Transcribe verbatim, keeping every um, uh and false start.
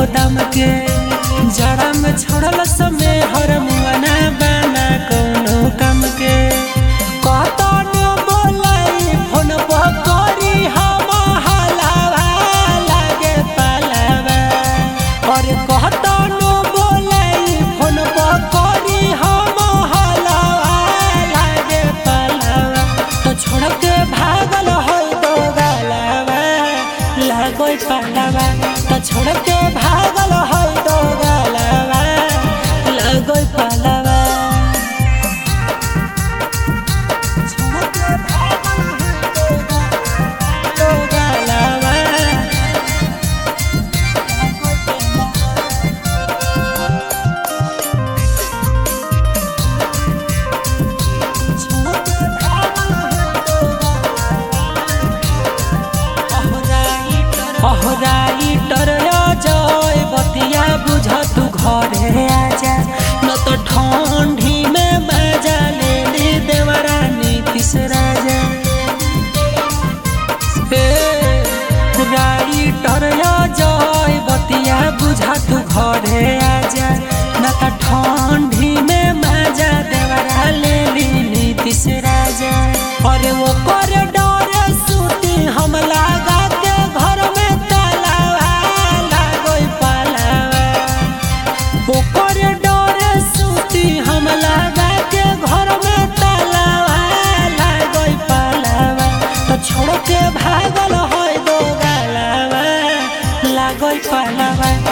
दम के जड़ा में छोड़ल समय हर मुआना बना कोनो कम के कहतन बोलाई फोन पकड़ी हम हलावा लागे पालावा और कहतन बोलाई फोन पकड़ी हम हलावा लागे पालावा तो छोड़ के भागल हो दो गलावा लागो पालावा तो छोड़ के भागल हो दो गलावा लागो पालावा राइटर जय बतिया बुझ तू घरे आजा न तो ठंडी में मजा ले ली देवरानी किस राजा राइटर जय बतिया बुझ तू घरे आजा न तो ठंडी में मजा देवरा ले ली नीतीश राजा और वो कर डर सूती हम लगा के घर में तालावा लागो पालावा ओकर डर सूती हम लगा के घर में तालावा लागो पालावा तो छोड़ के भागल हो दो गलावा लागो पालावा।